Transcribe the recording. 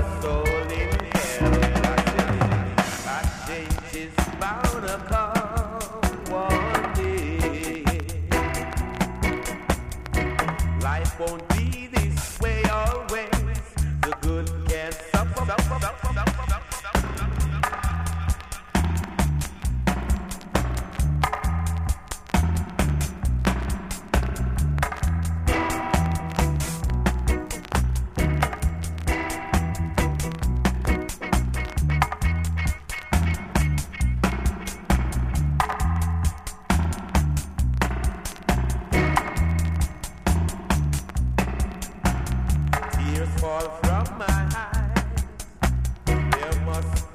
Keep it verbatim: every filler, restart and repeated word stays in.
soul in hell. A change is bound to come one day. Life won't be this way always. The good can suffer. suffer, suffer, suffer, suffer. Fall from my eyes. There must